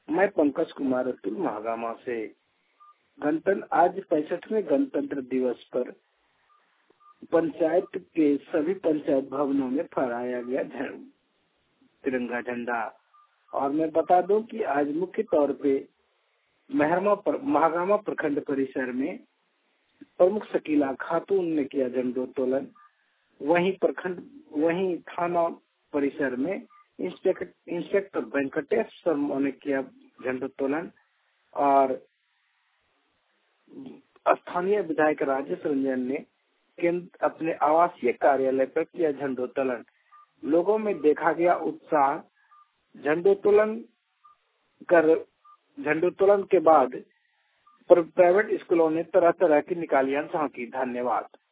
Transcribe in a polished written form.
मैं पंकज कुमार अतुल महागामा से। आज 65वें गणतंत्र दिवस पर पंचायत के सभी पंचायत भवनों में फहराया गया तिरंगा झंडा। और मैं बता दूं कि आज मुख्य तौर पे महागामा प्रखंड परिसर में प्रमुख शकीला खातून ने किया झंडोत्तोलन। वहीं थाना परिसर में इंस्पेक्टर वेंकटेश शर्मा ने किया झंडोत्तोलन और स्थानीय विधायक राजेश रंजन ने अपने आवासीय कार्यालय पर किया झंडोत्तोलन। लोगों में देखा गया उत्साह। झंडोत्तोलन के बाद प्राइवेट स्कूलों ने तरह तरह की निकालियां झांकी। धन्यवाद।